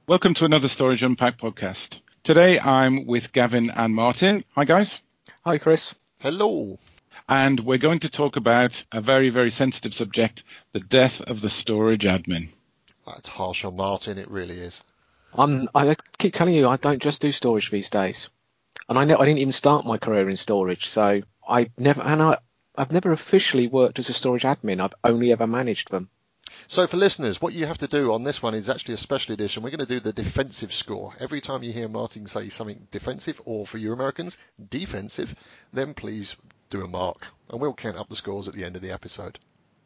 Welcome to another Storage Unpacked podcast. Today I'm with Gavin and Martin. Hi guys. Hi Chris. Hello. And we're going to talk about a very, very sensitive subject, the death of the storage admin. That's harsh on Martin, it really is. I keep telling you I don't just do storage these days. And I didn't even start my career in storage, so I've never officially worked as a storage admin. I've only ever managed them. So for listeners, what you have to do on this one is actually a special edition. We're going to do the defensive score. Every time you hear Martin say something defensive, or for you Americans, defensive, then please do a mark. And we'll count up the scores at the end of the episode.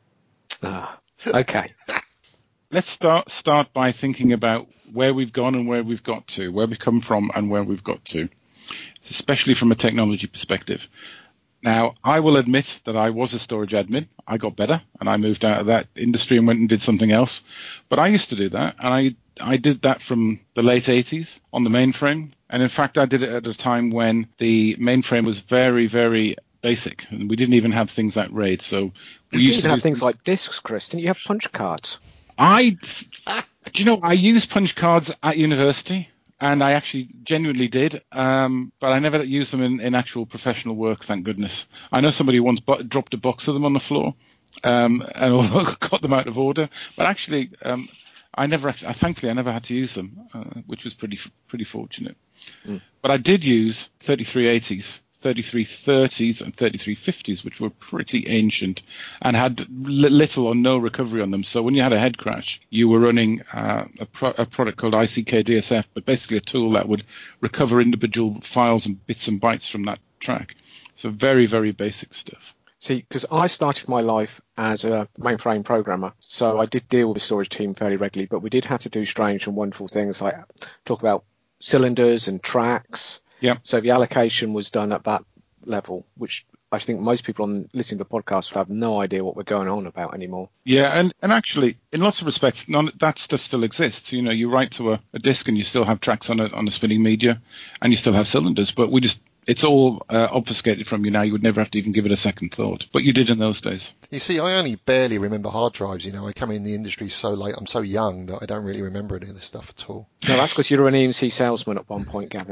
Okay. Let's start by thinking about where we've gone and where we've got to, where we've come from and where we've got to, especially from a technology perspective. Now, I will admit that I was a storage admin. I got better and I moved out of that industry and went and did something else. But I used to do that, and I did that from the late 80s on the mainframe. And in fact, I did it at a time when the mainframe was very, very basic, and we didn't even have things like RAID. So we used to have things like disks, Chris. Didn't you have punch cards? I used punch cards at university. And I actually genuinely did, but I never used them in actual professional work, thank goodness. I know somebody once dropped a box of them on the floor and got them out of order. But actually, thankfully, I never had to use them, which was pretty fortunate. Mm. But I did use 3380s, 3330s and 3350s, which were pretty ancient and had little or no recovery on them. So when you had a head crash, you were running a product called ICK-DSF, but basically a tool that would recover individual files and bits and bytes from that track. So very, very basic stuff. See, because I started my life as a mainframe programmer, so I did deal with the storage team fairly regularly, but we did have to do strange and wonderful things like talk about cylinders and tracks. Yeah. So the allocation was done at that level, which I think most people listening to the podcast would have no idea what we're going on about anymore. Yeah, and actually, in lots of respects, that stuff still exists. You know, you write to a disk and you still have tracks on a spinning media, and you still have cylinders, but it's all obfuscated from you now. You would never have to even give it a second thought, but you did in those days. You see, I only barely remember hard drives. You know, I come in the industry so late. I'm so young that I don't really remember any of this stuff at all. No, that's because you were an EMC salesman at one point, Gavin.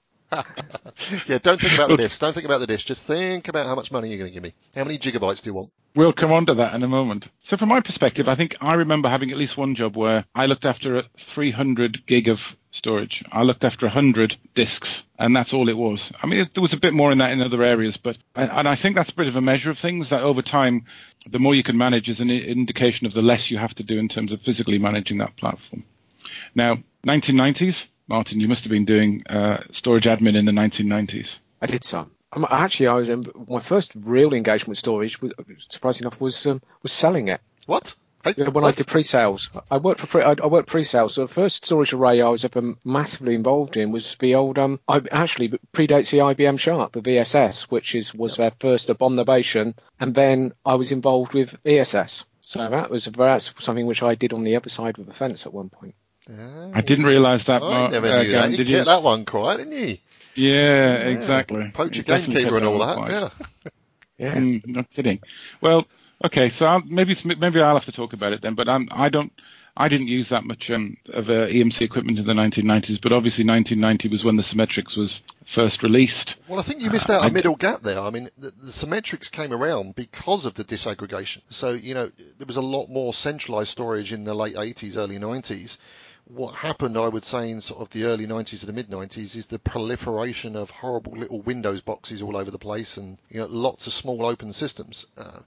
Yeah, don't think about the disk. Don't think about the disk. Just think about how much money you're going to give me. How many gigabytes do you want? We'll come on to that in a moment. So from my perspective, I think I remember having at least one job where I looked after 300 gig of storage. I looked after 100 disks, and that's all it was. I mean, there was a bit more in that in other areas, and I think that's a bit of a measure of things, that over time, the more you can manage is an indication of the less you have to do in terms of physically managing that platform. Now, 1990s, Martin, you must have been doing storage admin in the 1990s. I did some. Actually, my first real engagement with storage, surprisingly enough, was selling it. What? When I did pre-sales, I worked pre-sales. So the first storage array I was ever massively involved in was the old. Actually predates the IBM Sharp, the VSS, which was their first abomination, and then I was involved with ESS. So that's something which I did on the other side of the fence at one point. I didn't realise that. I never knew that. You get that one quite, didn't you? Yeah, exactly. Poacher gamekeeper and all that. Yeah. Not kidding. Well, okay, so maybe I'll have to talk about it then. But I didn't use that much of EMC equipment in the 1990s. But obviously, 1990 was when the Symmetrix was first released. Well, I think you missed out a middle gap there. I mean, the Symmetrix came around because of the disaggregation. So there was a lot more centralized storage in the late 80s, early 90s. What happened, I would say, in sort of the early 90s to the mid 90s is the proliferation of horrible little Windows boxes all over the place, and lots of small open systems.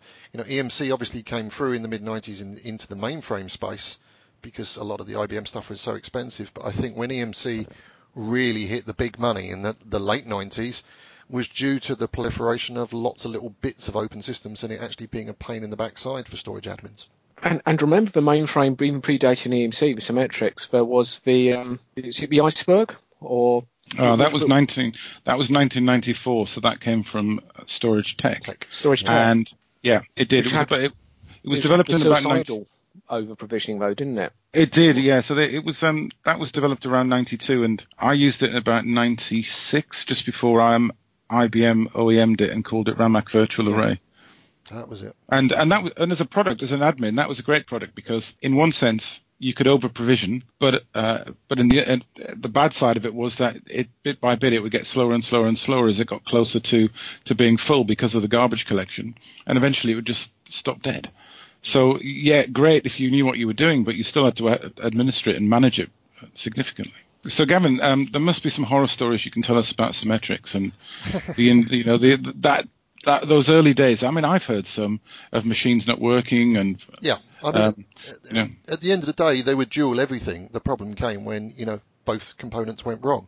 EMC obviously came through in the mid 90s into the mainframe space because a lot of the IBM stuff was so expensive. But I think when EMC really hit the big money in the late 90s was due to the proliferation of lots of little bits of open systems and it actually being a pain in the backside for storage admins. And remember the mainframe being predating EMC, the Symmetrix. There was the Iceberg, or that was 1994. So that came from Storage Tech. Storage Tech, and yeah, it did. It was developed in about over provisioning though, didn't it? It did, yeah. So that was developed around 92, and I used it in about 96, just before IBM OEM'd it and called it Ramac Virtual Array. That was it. And as a product, as an admin, that was a great product because in one sense, you could over provision, but in the bad side of it was that it bit by bit it would get slower and slower and slower as it got closer to being full because of the garbage collection, and eventually it would just stop dead. So yeah, great if you knew what you were doing, but you still had to administer it and manage it significantly. So Gavin, there must be some horror stories you can tell us about Symmetrics and those early days. I mean, I've heard some of machines not working and yeah. I mean, at the end of the day, they would dual everything. The problem came when both components went wrong.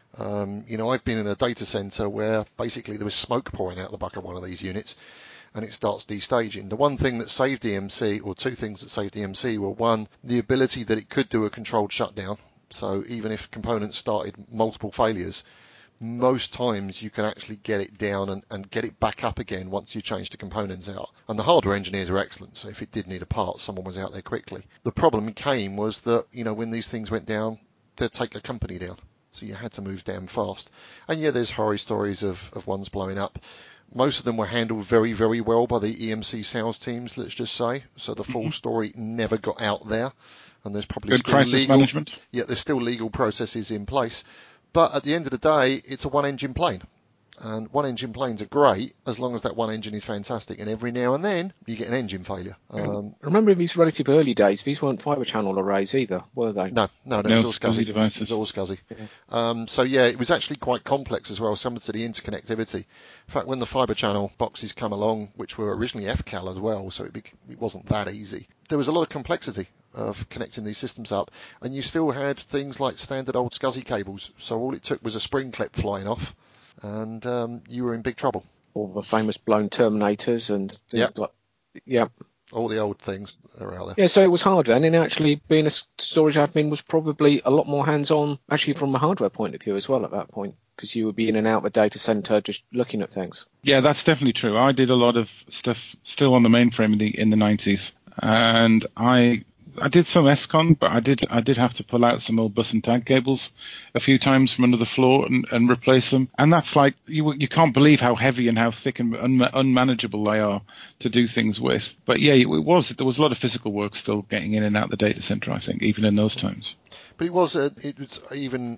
I've been in a data center where basically there was smoke pouring out the back of one of these units, and it starts destaging. The one thing that saved EMC, or two things that saved EMC, were one, the ability that it could do a controlled shutdown. So even if components started multiple failures, most times you can actually get it down and get it back up again once you change the components out. And the hardware engineers are excellent, so if it did need a part, someone was out there quickly. The problem came was that, when these things went down, they'd take a company down. So you had to move damn fast. And yeah, there's horror stories of ones blowing up. Most of them were handled very, very well by the EMC sales teams, let's just say. So the full story never got out there. And there's probably good still crisis management. Yeah, there's still legal processes in place. But at the end of the day, it's a one-engine plane. And one-engine planes are great as long as that one engine is fantastic. And every now and then, you get an engine failure. Remember in these relative early days, these weren't fibre channel arrays either, were they? No, No, it was all SCSI SCSI. devices. It was all SCSI. Yeah. So yeah, it was actually quite complex as well, some to the interconnectivity. In fact, when the fibre channel boxes come along, which were originally FCAL as well, so it wasn't that easy, there was a lot of complexity of connecting these systems up. And you still had things like standard old SCSI cables. So all it took was a spring clip flying off, and you were in big trouble. All the famous blown terminators and things like yeah. All the old things are out there. Yeah, so it was hard then, and actually being a storage admin was probably a lot more hands-on, actually from a hardware point of view as well at that point, because you would be in and out of the data center just looking at things. Yeah, that's definitely true. I did a lot of stuff still on the mainframe in the 90s, and I did some SCON, but I did have to pull out some old bus and tag cables a few times from under the floor and replace them. And that's like you can't believe how heavy and how thick and unmanageable they are to do things with. But yeah, there was a lot of physical work still getting in and out the data center, I think, even in those times. But it was even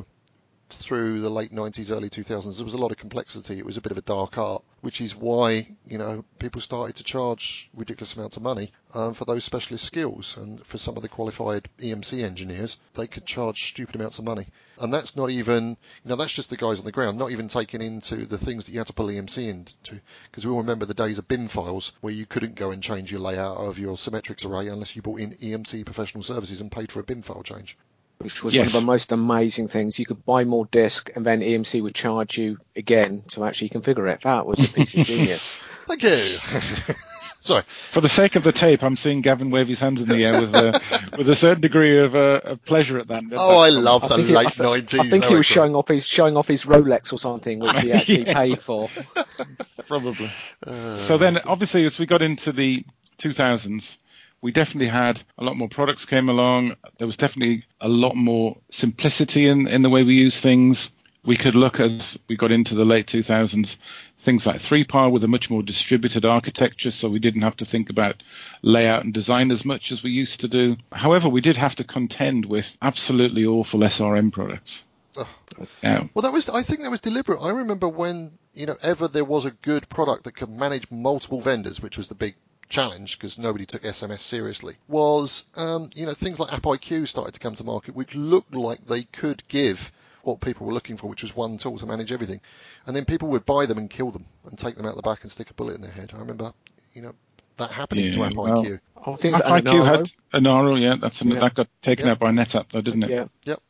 through the late 90s, early 2000s, there was a lot of complexity. It was a bit of a dark art, which is why, people started to charge ridiculous amounts of money for those specialist skills. And for some of the qualified EMC engineers, they could charge stupid amounts of money. And that's not even, that's just the guys on the ground, not even taking into the things that you had to pull EMC into. Because we all remember the days of bin files where you couldn't go and change your layout of your Symmetrics array unless you bought in EMC professional services and paid for a bin file change. Which was one of the most amazing things. You could buy more disk, and then EMC would charge you again to actually configure it. That was a piece of genius. Thank you. Sorry. For the sake of the tape, I'm seeing Gavin wave his hands in the air with a certain degree of pleasure at that. I love the late 90s. I think he was showing off his Rolex or something, which he actually paid for. Probably. So then, obviously, as we got into the 2000s, we definitely had a lot more products came along. There was definitely a lot more simplicity in the way we use things. We could look, as we got into the late 2000s, things like 3PAR with a much more distributed architecture, so we didn't have to think about layout and design as much as we used to do. However, we did have to contend with absolutely awful SRM products. Well, I think that was deliberate. I remember when, ever there was a good product that could manage multiple vendors, which was the big challenge because nobody took SMS seriously, was, things like AppIQ started to come to market, which looked like they could give what people were looking for, which was one tool to manage everything. And then people would buy them and kill them and take them out the back and stick a bullet in their head. I remember, that happening to AppIQ. AppIQ had Anaro, that got taken out by NetApp, though, didn't it?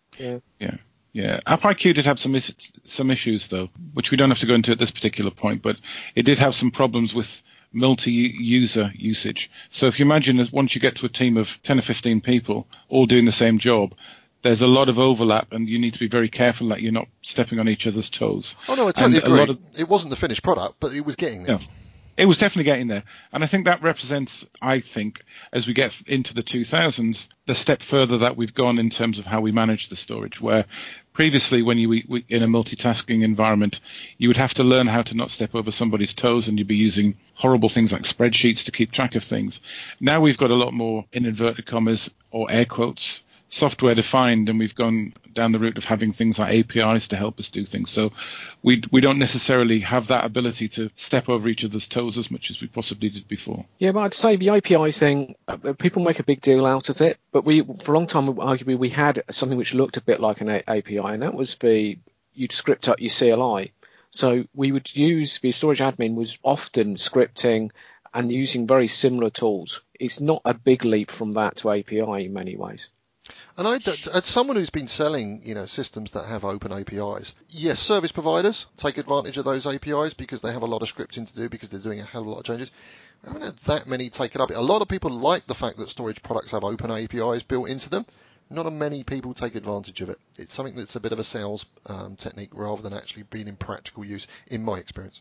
Yeah. AppIQ did have some issues, though, which we don't have to go into at this particular point, but it did have some problems with multi-user usage. So if you imagine that once you get to a team of 10 or 15 people all doing the same job, there's a lot of overlap, and you need to be very careful that you're not stepping on each other's toes. Oh, no, I totally agree. It wasn't the finished product, but it was getting there. Yeah. It was definitely getting there. And I think that represents, as we get into the 2000s, the step further that we've gone in terms of how we manage the storage, where previously when you were in a multitasking environment, you would have to learn how to not step over somebody's toes, and you'd be using horrible things like spreadsheets to keep track of things. Now we've got a lot more, in inverted commas, or air quotes, software defined, and we've gone down the route of having things like APIs to help us do things. So we don't necessarily have that ability to step over each other's toes as much as we possibly did before. Yeah, but I'd say the API thing, people make a big deal out of it, but for a long time, arguably, we had something which looked a bit like an API, and that was you'd script up your CLI. So we would use, the storage admin was often scripting and using very similar tools. It's not a big leap from that to API in many ways. And as someone who's been selling, systems that have open APIs, yes, service providers take advantage of those APIs because they have a lot of scripting to do because they're doing a hell of a lot of changes. I haven't had that many take it up. A lot of people like the fact that storage products have open APIs built into them. Not many people take advantage of it. It's something that's a bit of a sales technique rather than actually being in practical use, in my experience.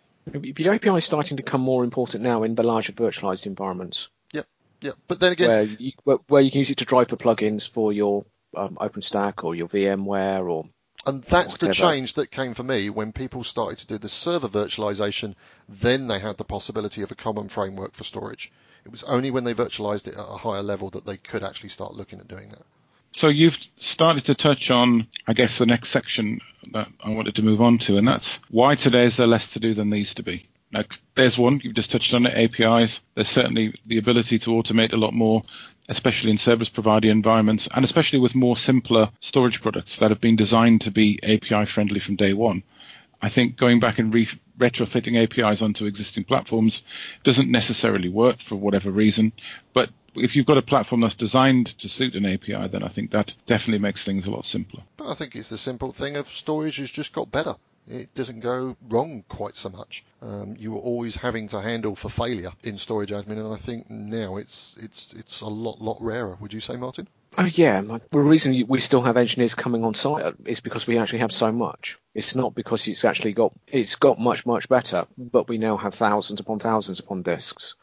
The API is starting to become more important now in the larger virtualized environments. Yeah, but then again, where you can use it to drive the plugins for your OpenStack or your VMware and that's the change that came for me when people started to do the server virtualization. Then they had the possibility of a common framework for storage. It was only when they virtualized it at a higher level that they could actually start looking at doing that. So you've started to touch on, I guess, the next section that I wanted to move on to, and that's why today is there less to do than there used to be. Now, there's one, you've just touched on it, APIs. There's certainly the ability to automate a lot more, especially in service provider environments, and especially with more simpler storage products that have been designed to be API friendly from day one. I think going back and retrofitting APIs onto existing platforms doesn't necessarily work for whatever reason, but if you've got a platform that's designed to suit an API, then I think that definitely makes things a lot simpler. But I think it's the simple thing of storage has just got better. It doesn't go wrong quite so much. You were always having to handle for failure in storage admin, and I think now it's a lot rarer. Would you say, Martin? Oh yeah, the reason we still have engineers coming on site is because we actually have so much. It's not because it's got much better, but we now have thousands upon disks.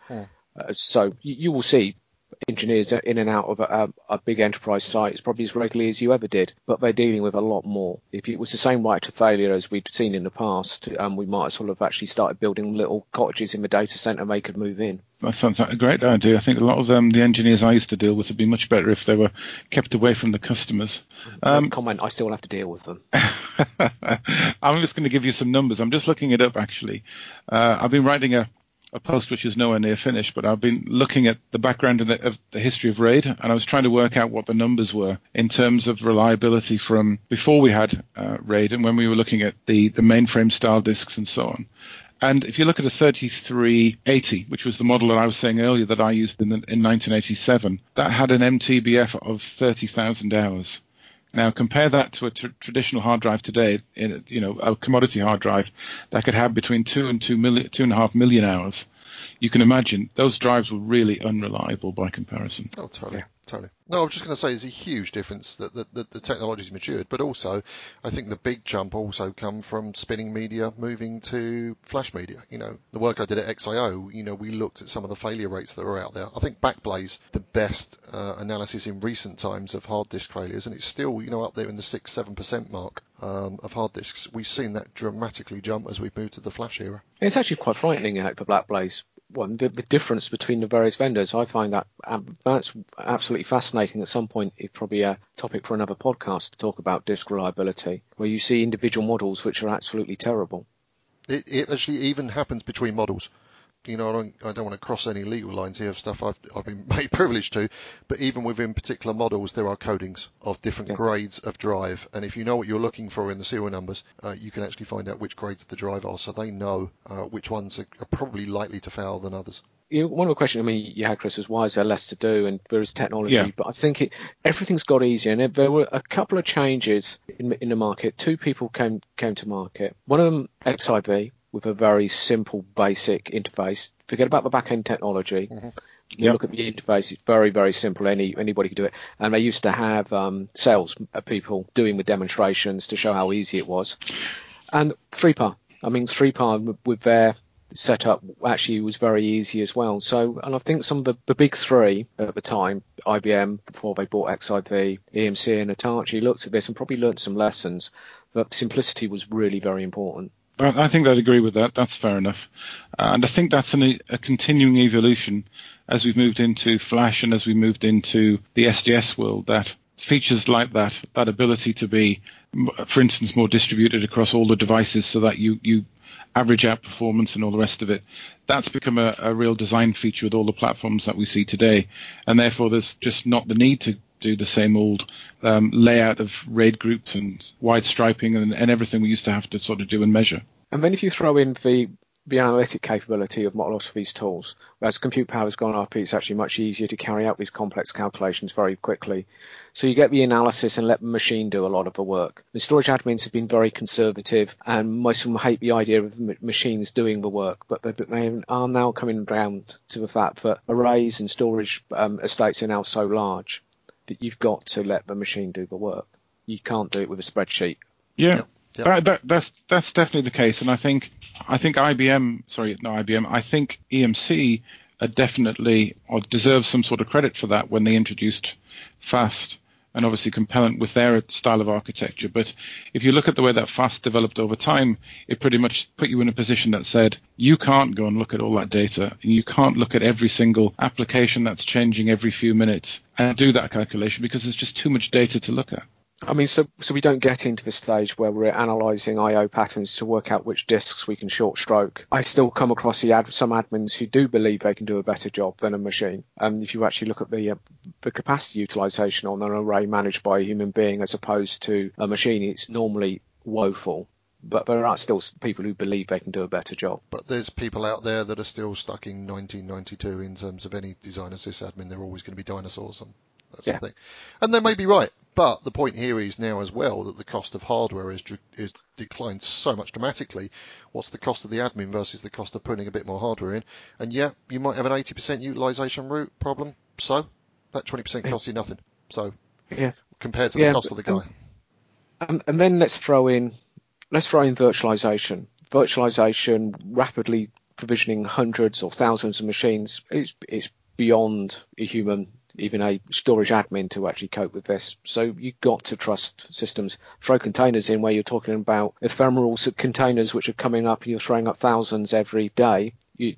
So you will see engineers in and out of a big enterprise site as probably as regularly as you ever did, but they're dealing with a lot more. If it was the same right to failure as we'd seen in the past, we might as well have actually started building little cottages in the data center and they could move in. That sounds like a great idea. I think a lot of the engineers I used to deal with would be much better if they were kept away from the customers. Comment, I still have to deal with them. I'm just going to give you some numbers. I'm just looking it up, actually. I've been writing a post which is nowhere near finished, but I've been looking at the background of the history of RAID, and I was trying to work out what the numbers were in terms of reliability from before we had RAID and when we were looking at the mainframe style disks and so on. And if you look at a 3380, which was the model that I was saying earlier that I used in 1987, that had an MTBF of 30,000 hours. Now compare that to a traditional hard drive today, a commodity hard drive that could have between 2.5 million hours. You can imagine those drives were really unreliable by comparison. Oh, totally. No, I was just going to say there's a huge difference that the technology's matured, but also I think the big jump also come from spinning media moving to flash media. The work I did at XIO, we looked at some of the failure rates that were out there. I think Backblaze, the best analysis in recent times of hard disk failures, and it's still, up there in the 6-7% mark of hard disks. We've seen that dramatically jump as we've moved to the flash era. It's actually quite frightening for Backblaze. The difference between the various vendors, I find that's absolutely fascinating. At some point, it's probably a topic for another podcast to talk about disk reliability, where you see individual models which are absolutely terrible. It actually even happens between models. I don't want to cross any legal lines here of stuff I've been made privileged to, but even within particular models, there are codings of different grades of drive. And if you know what you're looking for in the serial numbers, you can actually find out which grades of the drive are, so they know which ones are probably likely to fail than others. One of the questions you had, Chris, was why is there less to do and there is technology, but I think everything's got easier. And there were a couple of changes in the market. Two people came to market. One of them, XIV, with a very simple, basic interface. Forget about the back-end technology. Mm-hmm. You look at the interface, it's very, very simple. Anybody can do it. And they used to have sales people doing the demonstrations to show how easy it was. And 3PAR. 3PAR with their setup actually was very easy as well. So, and I think some of the big three at the time, IBM, before they bought XIV, EMC and Hitachi, looked at this and probably learned some lessons. But simplicity was really very important. I think I'd agree with that. That's fair enough. And I think that's a continuing evolution. as we've moved into Flash and as we moved into the SDS world, that features like that ability to be, for instance, more distributed across all the devices so that you average out performance and all the rest of it, that's become a real design feature with all the platforms that we see today. And therefore, there's just not the need to do the same old layout of RAID groups and wide striping and everything we used to have to sort of do and measure. And then if you throw in the analytic capability of a lot of these tools, as compute power has gone up, it's actually much easier to carry out these complex calculations very quickly. So you get the analysis and let the machine do a lot of the work. The storage admins have been very conservative, and most of them hate the idea of the machines doing the work, but they are now coming around to the fact that arrays and storage estates are now so large that you've got to let the machine do the work. You can't do it with a spreadsheet. Yeah. Yep. That's definitely the case, and I think EMC definitely deserves some sort of credit for that when they introduced FAST, and obviously Compellent with their style of architecture. But if you look at the way that FAST developed over time, it pretty much put you in a position that said you can't go and look at all that data, and you can't look at every single application that's changing every few minutes and do that calculation because there's just too much data to look at. I mean, so we don't get into the stage where we're analysing I/O patterns to work out which disks we can short stroke. I still come across some admins who do believe they can do a better job than a machine. If you actually look at the capacity utilisation on an array managed by a human being as opposed to a machine, it's normally woeful. But there are still people who believe they can do a better job. But there's people out there that are still stuck in 1992 in terms of any designer sysadmin. They're always going to be dinosaurs, and that's the thing. And they may be right. But the point here is now as well that the cost of hardware is declined so much dramatically. What's the cost of the admin versus the cost of putting a bit more hardware in? And yeah, you might have an 80% utilization route problem. So that 20% costs you nothing. So compared to the cost of the guy. And then let's throw in virtualization. Virtualization, rapidly provisioning hundreds or thousands of machines, it's beyond a human, even a storage admin, to actually cope with this. So you've got to trust systems. Throw containers in where you're talking about ephemeral containers which are coming up and you're throwing up thousands every day.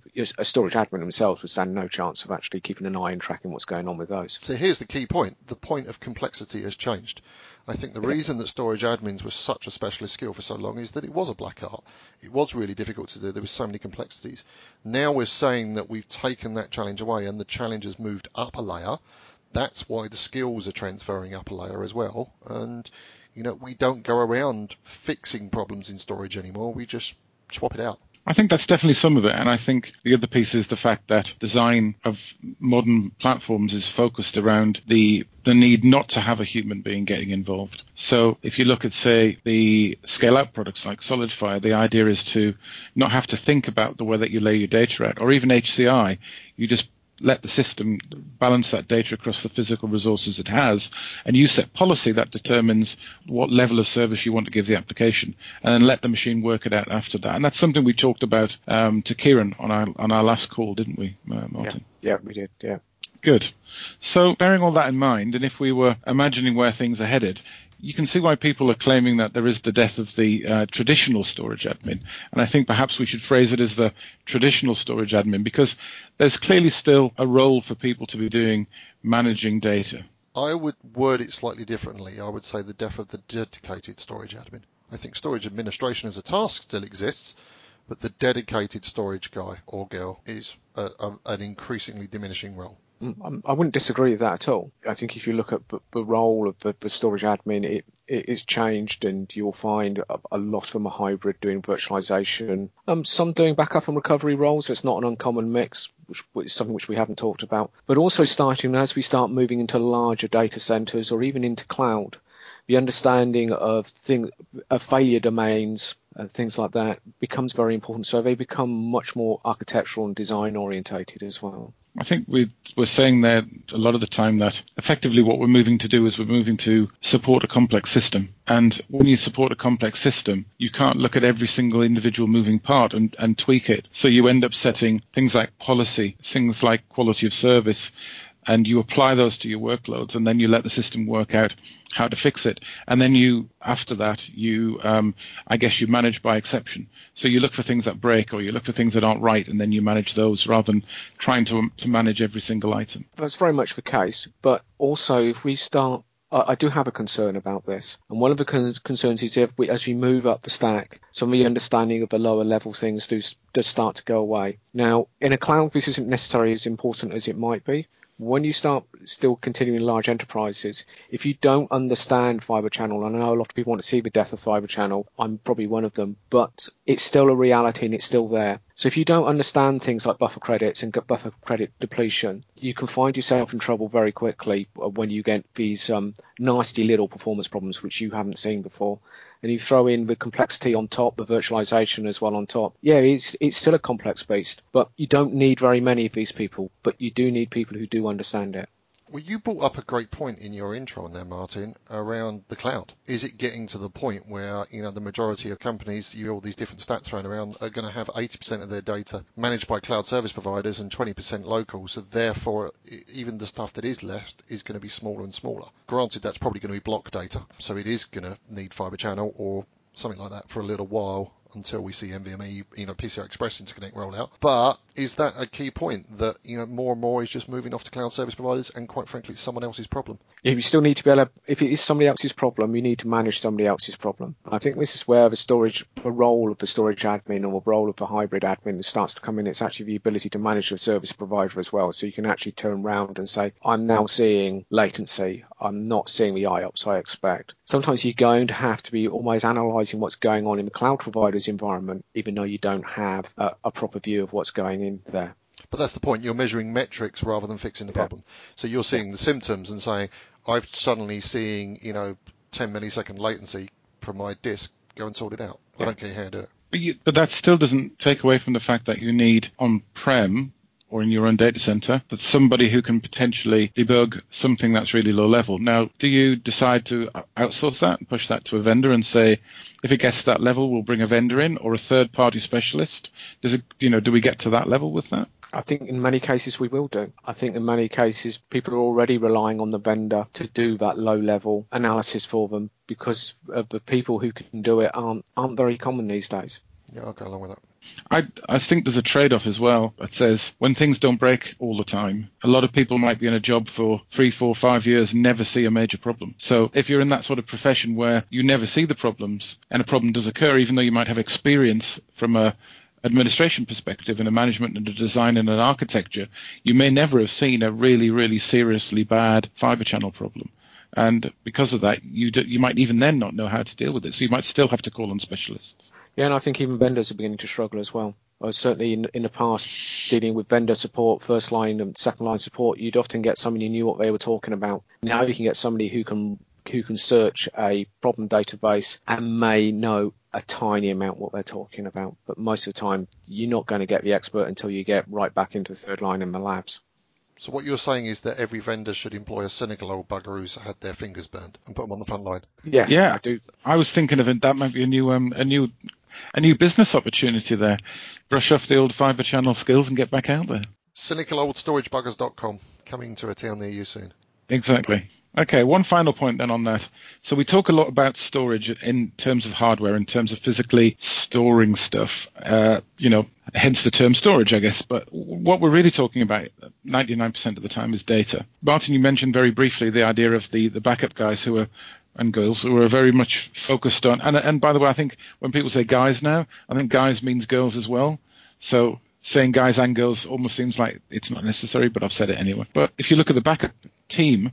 A storage admin themselves would stand no chance of actually keeping an eye and tracking what's going on with those. So here's the key point. The point of complexity has changed. I think the reason that storage admins was such a specialist skill for so long is that it was a black art. It was really difficult to do. There were so many complexities. Now we're saying that we've taken that challenge away and the challenge has moved up a layer. That's why the skills are transferring up a layer as well. And, we don't go around fixing problems in storage anymore. We just swap it out. I think that's definitely some of it, and I think the other piece is the fact that design of modern platforms is focused around the need not to have a human being getting involved. So if you look at, say, the scale-out products like SolidFire, the idea is to not have to think about the way that you lay your data out, or even HCI. You just let the system balance that data across the physical resources it has, and you set policy that determines what level of service you want to give the application, and then let the machine work it out after that. And that's something we talked about to Kieran on our last call, didn't we, Martin? Yeah, we did, yeah. Good. So bearing all that in mind, and if we were imagining where things are headed, you can see why people are claiming that there is the death of the traditional storage admin. And I think perhaps we should phrase it as the traditional storage admin, because there's clearly still a role for people to be doing managing data. I would word it slightly differently. I would say the death of the dedicated storage admin. I think storage administration as a task still exists, but the dedicated storage guy or girl is an increasingly diminishing role. I wouldn't disagree with that at all. I think if you look at the role of the storage admin, it is changed, and you'll find a lot of them are hybrid, doing virtualization. Some doing backup and recovery roles. It's not an uncommon mix, which is something which we haven't talked about. But also starting as we start moving into larger data centers or even into cloud, the understanding of failure domains, things like that, becomes very important. So they become much more architectural and design orientated as well. I think we're saying there a lot of the time that effectively what we're moving to do is we're moving to support a complex system. And when you support a complex system, you can't look at every single individual moving part and tweak it. So you end up setting things like policy, things like quality of service, and you apply those to your workloads, and then you let the system work out how to fix it. And then after that, I guess you manage by exception. So you look for things that break, or you look for things that aren't right, and then you manage those rather than trying to manage every single item. That's very much the case. But also, if we start, I do have a concern about this. And one of the concerns is as we move up the stack, some of the understanding of the lower level things does start to go away. Now, in a cloud, this isn't necessarily as important as it might be. When you start still continuing large enterprises, if you don't understand Fibre Channel, I know a lot of people want to see the death of Fibre Channel, I'm probably one of them, but it's still a reality and it's still there. So if you don't understand things like buffer credits and buffer credit depletion, you can find yourself in trouble very quickly when you get these nasty little performance problems which you haven't seen before. And you throw in the complexity on top, the virtualization as well on top. Yeah, it's still a complex beast, but you don't need very many of these people, but you do need people who do understand it. Well, you brought up a great point in your intro on there, Martin, around the cloud. Is it getting to the point where, the majority of companies, all these different stats thrown around, are going to have 80% of their data managed by cloud service providers and 20% local, so therefore even the stuff that is left is going to be smaller and smaller. Granted, that's probably going to be block data, so it is going to need Fibre Channel or something like that for a little while until we see NVMe, PCI Express interconnect roll out. But is that a key point that, more and more is just moving off to cloud service providers, and quite frankly, it's someone else's problem? Yeah, you still need to be able to, if it is somebody else's problem, you need to manage somebody else's problem. I think this is where the role of the storage admin or the role of the hybrid admin starts to come in. It's actually the ability to manage the service provider as well. So you can actually turn around and say, I'm now seeing latency. I'm not seeing the IOPS I expect. Sometimes you're going to have to be almost analyzing what's going on in the cloud provider's environment, even though you don't have a proper view of what's going in there. But that's the point. You're measuring metrics rather than fixing the problem. So you're seeing the symptoms and saying, I've suddenly seeing, 10 millisecond latency from my disk. Go and sort it out. I don't care how to do it. But that still doesn't take away from the fact that you need on-prem or in your own data center, that's somebody who can potentially debug something that's really low level. Now, do you decide to outsource that and push that to a vendor and say, if it gets to that level, we'll bring a vendor in or a third-party specialist? Do we get to that level with that? I think in many cases we will do. I think in many cases people are already relying on the vendor to do that low-level analysis for them because the people who can do it aren't very common these days. Yeah, I'll go along with that. I think there's a trade-off as well that says when things don't break all the time, a lot of people might be in a job for 3, 4, 5 years and never see a major problem. So if you're in that sort of profession where you never see the problems and a problem does occur, even though you might have experience from a administration perspective and a management and a design and an architecture, you may never have seen a really, really seriously bad Fibre Channel problem. And because of that, you might even then not know how to deal with it. So you might still have to call on specialists. Yeah, and I think even vendors are beginning to struggle as well. Certainly in the past, dealing with vendor support, first line and second line support, you'd often get somebody who knew what they were talking about. Now you can get somebody who can search a problem database and may know a tiny amount what they're talking about. But most of the time, you're not going to get the expert until you get right back into the third line in the labs. So what you're saying is that every vendor should employ a cynical old bugger who's had their fingers burned and put them on the front line. Yeah, I do. I was thinking of it. That might be a new business opportunity there. Brush off the old Fibre Channel skills and get back out there. CynicalOldStorageBuggers.com, coming to a town near you soon. Exactly. Okay, one final point then on that. So we talk a lot about storage in terms of hardware, in terms of physically storing stuff, hence the term storage, I guess. But what we're really talking about 99% of the time is data. Martin, you mentioned very briefly the idea of the backup guys and girls who are very much focused on, and by the way, I think when people say guys now, I think guys means girls as well. So saying guys and girls almost seems like it's not necessary, but I've said it anyway. But if you look at the backup team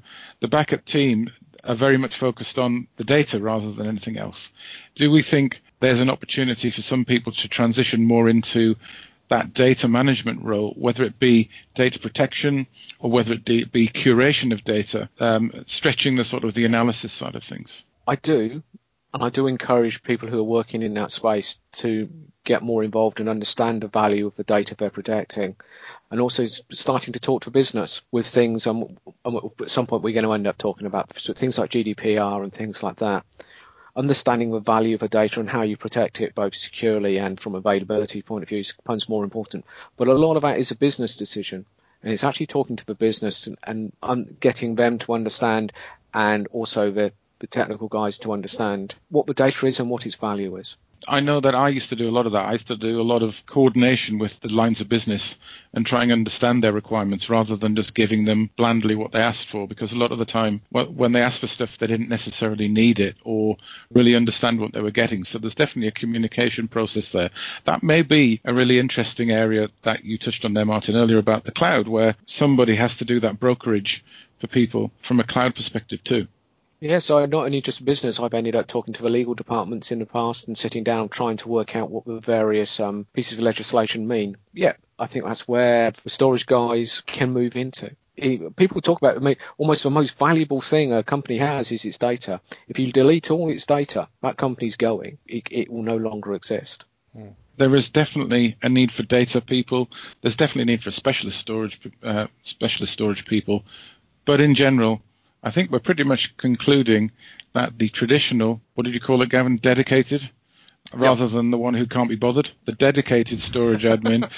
are very much focused on the data rather than anything else. Do we think there's an opportunity for some people to transition more into that data management role, whether it be data protection or whether it be curation of data, stretching the sort of the analysis side of things? I do. And I do encourage people who are working in that space to get more involved and understand the value of the data they're protecting, and also starting to talk to business with things. At some point, we're going to end up talking about things like GDPR and things like that. Understanding the value of the data and how you protect it, both securely and from availability point of view, becomes more important. But a lot of that is a business decision. And it's actually talking to the business and getting them to understand, and also the technical guys to understand what the data is and what its value is. I know that I used to do a lot of that. I used to do a lot of coordination with the lines of business and try and understand their requirements rather than just giving them blandly what they asked for, because a lot of the time when they asked for stuff, they didn't necessarily need it or really understand what they were getting. So there's definitely a communication process there. That may be a really interesting area that you touched on there, Martin, earlier about the cloud, where somebody has to do that brokerage for people from a cloud perspective too. Yeah, so not only just business, I've ended up talking to the legal departments in the past and sitting down trying to work out what the various pieces of legislation mean. Yeah, I think that's where the storage guys can move into. People talk about almost the most valuable thing a company has is its data. If you delete all its data, that company's going. It will no longer exist. There is definitely a need for data people. There's definitely a need for specialist storage people. But in general, I think we're pretty much concluding that the traditional, what did you call it, Gavin, dedicated, rather than the one who can't be bothered, the dedicated storage admin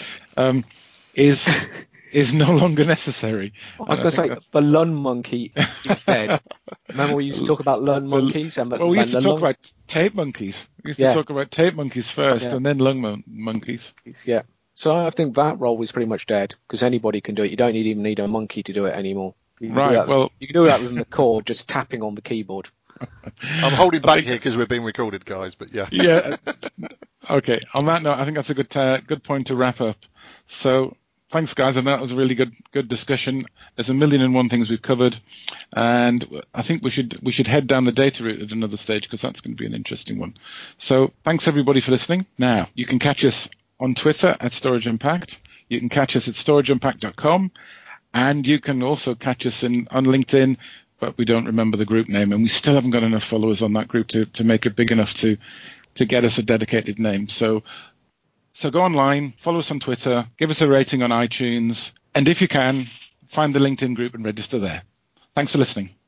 is no longer necessary. I was going to say, the Lun monkey is dead. Remember we used to talk about Lun monkeys? We used to talk about tape monkeys. We used to talk about tape monkeys first and then lung monkeys. Yeah. So I think that role is pretty much dead because anybody can do it. You don't even need a monkey to do it anymore. You can do that with the cord, just tapping on the keyboard. I'm holding back here because we're being recorded, guys. But yeah. Yeah. Okay. On that note, I think that's a good point to wrap up. So thanks, guys. And that was a really good discussion. There's a million and one things we've covered, and I think we should head down the data route at another stage because that's going to be an interesting one. So thanks everybody for listening. Now you can catch us on Twitter at Storage Impact. You can catch us at storageimpact.com. And you can also catch us on LinkedIn, but we don't remember the group name, and we still haven't got enough followers on that group to make it big enough to get us a dedicated name. So go online, follow us on Twitter, give us a rating on iTunes, and if you can, find the LinkedIn group and register there. Thanks for listening.